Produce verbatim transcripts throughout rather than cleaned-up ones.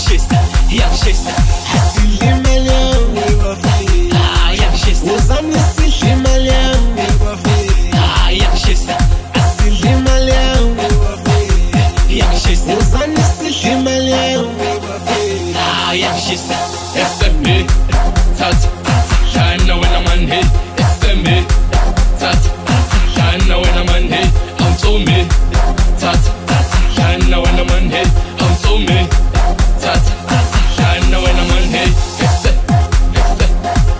Yakshisa, yakshisa. Asilimali yangu wafe. Ah, yakshisa. Uzani silimali yangu wafe. Ah, yakshisa. Asilimali yangu wafe. Yakshisa. Uzani silimali yangu wafe. Ah, yakshisa. It's a me, touch, shine when I'm on hit. It's a me, touch, shine when I'm on hit. I'm to me, touch, shine when I'm on hit. I'm to me, touch, shine when I'm on hit. It's a, it's a.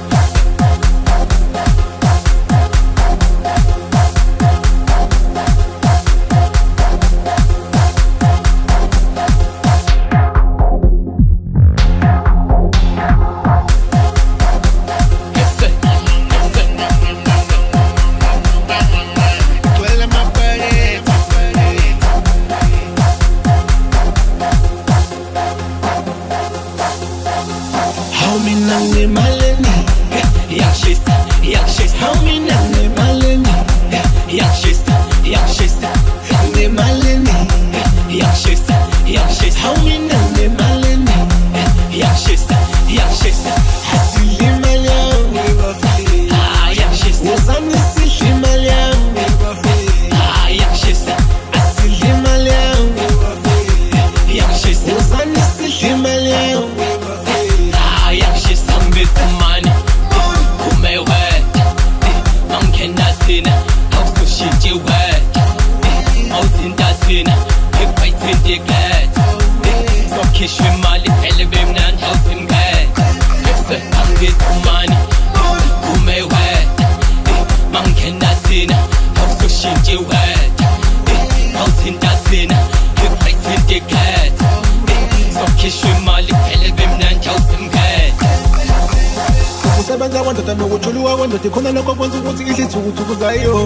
Nane maleni, Yakshisa, yakshisa. how me nane maleni, Yakshisa, yakshisa. ne maleni, Yakshisa, yakshisa. how me nane maleni, Yakshisa, yakshisa. asilimali yangu wafe. Ah, yakshisa. Uzani silimali yangu wafe. Ah, yakshisa. Asilimali yangu wafe. Yakshisa. Uzani silimali yangu wafe. Ah, yakshisa. Mister Money, umeweka mangena thina awusushintshe wena awuthinta thina ekuyithinte ketha sokhishwa imali vele bemnandi awusimkhetha bese angisumani umeweka mangena thina awusushintshe wena awuthinta thina ekuyithinte ketha sokhishwa imali vele bemnandi awusimkhetha. Ukusebenza kwendoda nokujuluka kwendoda ikhona lokho kwenza ukuthi ihle ithukuthuku zayo.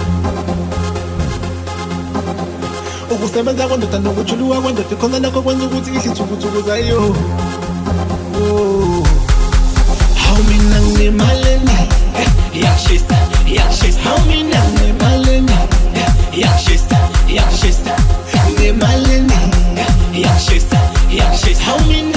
Ukusebenza kwendoda nokujuluka kwendoda ikhona lokho kwenza ukuthi ihle ithukuthuku zayo. Oh, how mina ngimaleni, Yakshisa, yakshisa. how mina ngimaleni, Yakshisa, yakshisa. ngimaleni, Yakshisa, yakshisa. how mina